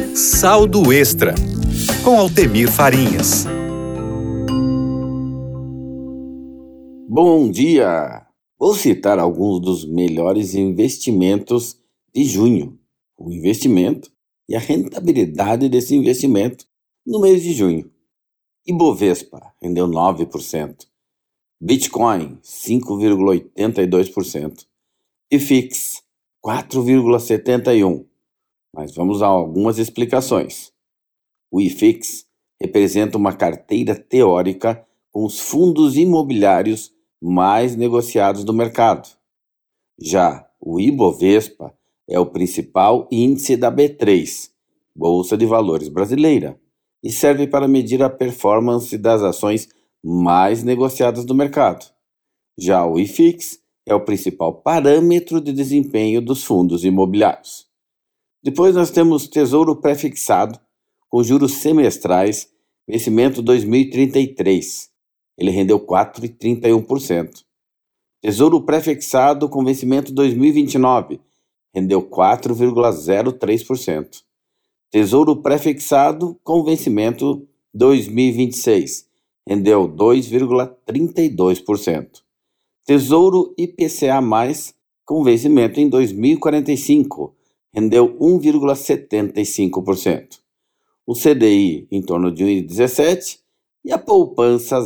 Saldo Extra, com Altemir Farinhas. Bom dia! Vou citar alguns dos melhores investimentos de junho. O investimento e a rentabilidade desse investimento no mês de junho. Ibovespa rendeu 9%. Bitcoin, 5,82%. IFIX, 4,71%. Mas vamos a algumas explicações. O IFIX representa uma carteira teórica com os fundos imobiliários mais negociados do mercado. Já o Ibovespa é o principal índice da B3, Bolsa de Valores Brasileira, e serve para medir a performance das ações mais negociadas do mercado. Já o IFIX é o principal parâmetro de desempenho dos fundos imobiliários. Depois nós temos Tesouro Pré-fixado, com juros semestrais, vencimento 2033. Ele rendeu 4,31%. Tesouro Pré-fixado com vencimento 2029, rendeu 4,03%. Tesouro Pré-fixado com vencimento 2026, rendeu 2,32%. Tesouro IPCA+, com vencimento em 2045, rendeu 1,75%. O CDI em torno de 1,17% e a poupança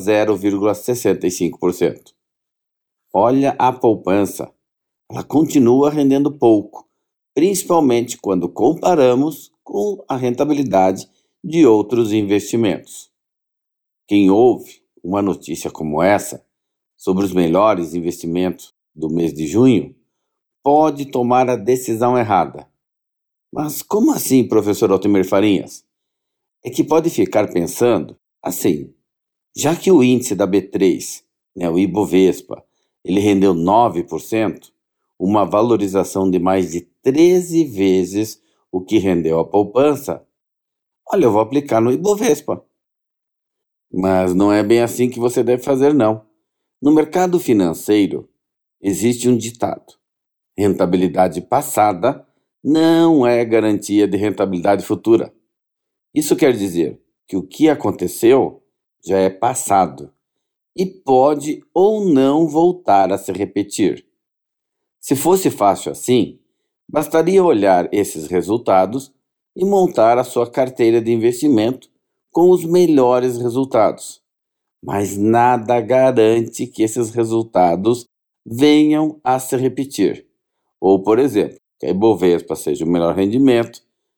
0,65%. Olha a poupança, ela continua rendendo pouco, principalmente quando comparamos com a rentabilidade de outros investimentos. Quem ouve uma notícia como essa sobre os melhores investimentos do mês de junho pode tomar a decisão errada. Mas como assim, professor Altemir Farinhas? É que pode ficar pensando assim, já que o índice da B3, o Ibovespa, ele rendeu 9%, uma valorização de mais de 13 vezes o que rendeu a poupança, olha, eu vou aplicar no Ibovespa. Mas não é bem assim que você deve fazer, não. No mercado financeiro, existe um ditado: rentabilidade passada não é garantia de rentabilidade futura. Isso quer dizer que o que aconteceu já é passado e pode ou não voltar a se repetir. Se fosse fácil assim, bastaria olhar esses resultados e montar a sua carteira de investimento com os melhores resultados. Mas nada garante que esses resultados venham a se repetir. Ou, por exemplo, que a Ibovespa seja o melhor rendimento,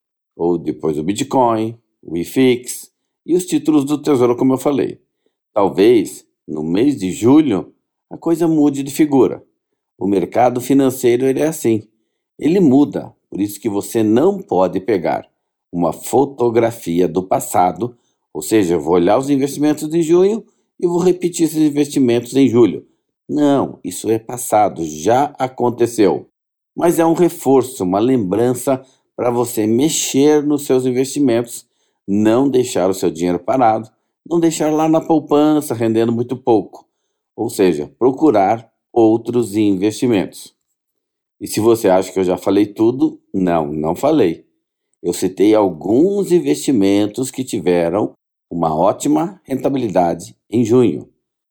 ou depois o Bitcoin, o IFIX e os títulos do Tesouro, como eu falei. Talvez, no mês de julho, a coisa mude de figura. O mercado financeiro ele é assim, ele muda, por isso que você não pode pegar uma fotografia do passado, ou seja, eu vou olhar os investimentos de junho e vou repetir esses investimentos em julho. Não, isso é passado, já aconteceu. Mas é um reforço, uma lembrança para você mexer nos seus investimentos, não deixar o seu dinheiro parado, não deixar lá na poupança rendendo muito pouco. Ou seja, procurar outros investimentos. E se você acha que eu já falei tudo, não falei. Eu citei alguns investimentos que tiveram uma ótima rentabilidade em junho.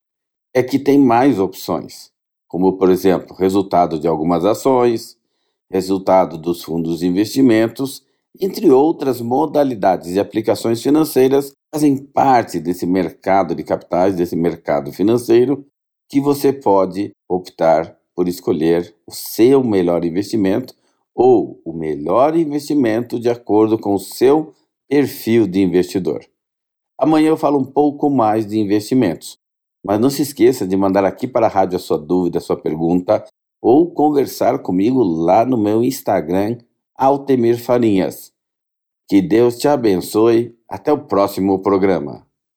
É que tem mais opções, como por exemplo, resultado de algumas ações, resultado dos fundos de investimentos, entre outras modalidades e aplicações financeiras que fazem parte desse mercado de capitais, desse mercado financeiro, que você pode optar por escolher o seu melhor investimento ou o melhor investimento de acordo com o seu perfil de investidor. Amanhã eu falo um pouco mais de investimentos, mas não se esqueça de mandar aqui para a rádio a sua dúvida, a sua pergunta ou conversar comigo lá no meu Instagram, Altemir Farinhas. Que Deus te abençoe. Até o próximo programa.